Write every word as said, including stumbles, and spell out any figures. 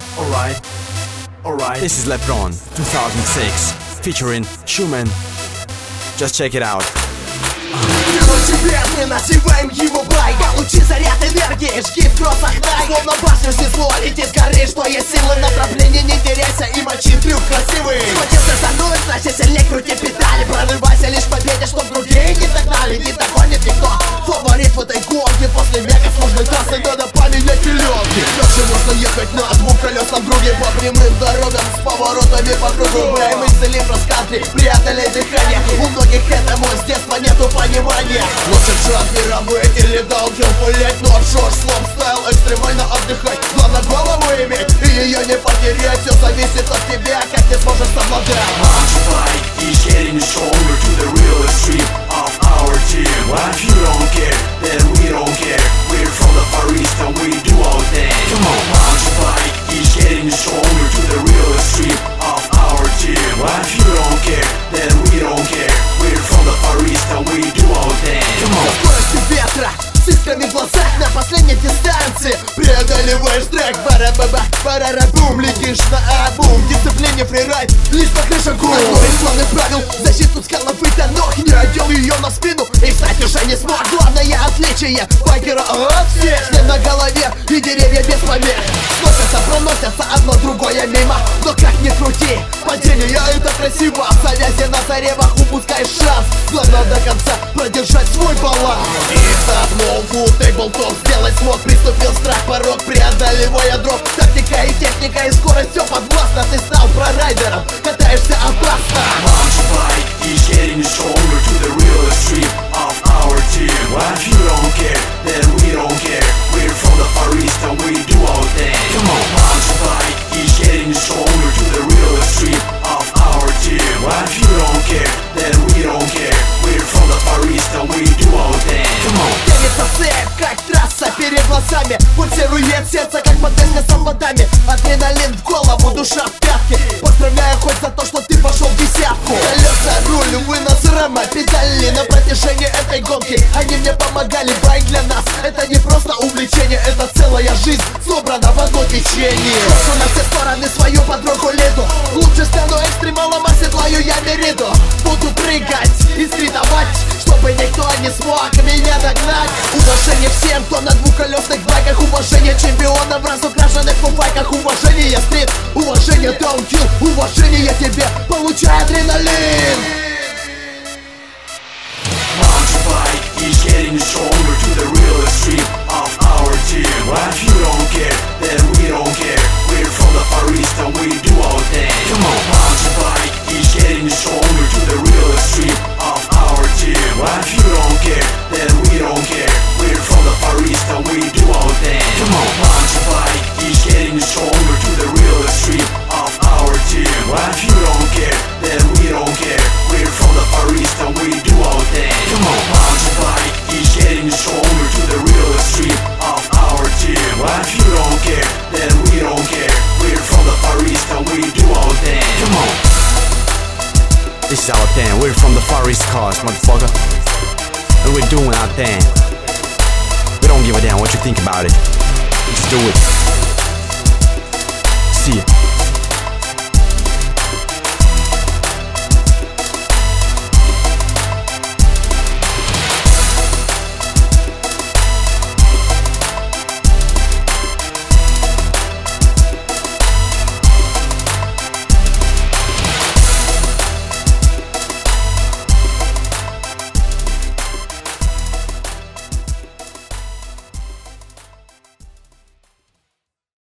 Alright, alright. This is LeBron two thousand six featuring Schumann. Just check it out. Тебе мы называем его байк. Получи заряд энергии, жги в кроссах Nike. Словно башню снесло, лети скорее, что есть силы. Направление не теряйся и мочи трюк красивый. Схватился за руль, значит сильнее крути педали. Прорывайся лишь в победе, чтоб другие не догнали. Не догонит никто, фаворит в этой гонке. После мега сложной трассы надо поменять пеленки. Дальше можно ехать на двухколесном друге по прямым дорогам с поворотами по кругу. Мы исцелим кросс-кантри, преодолеть дыхание. У многих это мой с детства нету понимания. Лучше шаг мировой или даунхилл пулять. Норд шор, слом стайл, экстремально отдыхать. Главное голову иметь и ее не потерять. Все зависит от тебя, как ты сможешь совладать. Launch bike is getting stronger to the real extreme of our team. But if you don't care, then we don't care. We're from the Far East and we do our thing. Come on. Launch bike is getting stronger to the real extreme of our team. But if you don't care, then we don't care. We're from the Far East and we do our thing. Come on. Со скоростью ветра, с искрами в глазах на последней дистанции преодолеваешь трек, бара-баба, барара-бум. Летишь на обум, дисциплине фрирайд, лишь по крышам гум. Одно из главных правил, защиту с головы до ног. Не одел ее на спину и встать уже не смог. Главное отличие байкера от всех: шлем на голове и деревья без помех. Сносятся, проносятся одно другое мимо. Но как ни крути, падение это красиво. В завязи на заревах упускаешь шанс. Главное до конца продержать свой баланс. И давно фул тейблтоп сделать смог. Приступил страх, порог, преодолевая дроп. Тактика и техника и скорость все подвластно. Ты стал прорайдером, катаешься опасно. Launch bike is getting stronger to the real extreme of our team. But if you don't care, then we don't care. We're from the Far East and we do our thing. Come on. Launch bike is getting stronger to the real extreme of our team. But if you don't care, then we don't care. We're from the Far East and we do our thing. Come on. Тянется цепь, как трасса перед глазами. Пульсирует сердце, как моделька с ободами. Адреналин в голову, душа в пятки. Поздравляю хоть за то, что ты пошел в десятку. Колеса, руль, вынос рама, педали на протяжении этой гонки. Они мне помогали, байк для нас это не просто увлечение, это целая жизнь, собрана в одно течение. Брошу на все стороны свою подругу Лиду. Лучше стану экстремалом, оседлаю я Мериду. Буду прыгать и стритовать, чтобы никто не смог меня догнать. Уважение всем, кто на двухколесных байках. Уважение чемпионам в разукрашенных фуфайках. Уважение стрит, уважение даунхилл. Уважение тебе, получай адреналин. Launch bike is getting stronger to the real extreme of our team. But if you don't care, then we don't care. We're from the Far East and we do our thing. Come on. Launch bike is getting stronger to the real extreme of our team. But if you don't care, then we don't care. We're from the Far East and we do our thing. Come on. Launch bike is getting stronger to the real extreme of our team. But if you don't care, then we don't care. We're from the Far East and we do our thing. Come on. Launch bike is getting stronger to the real extreme of our team. But if you don't care, then we don't care. We're from the Far East and we do our thing. Come on. This is our thing. We're from the Far East Coast, motherfucker. And we're doing our thing. We don't give a damn what you think about it. We just do it.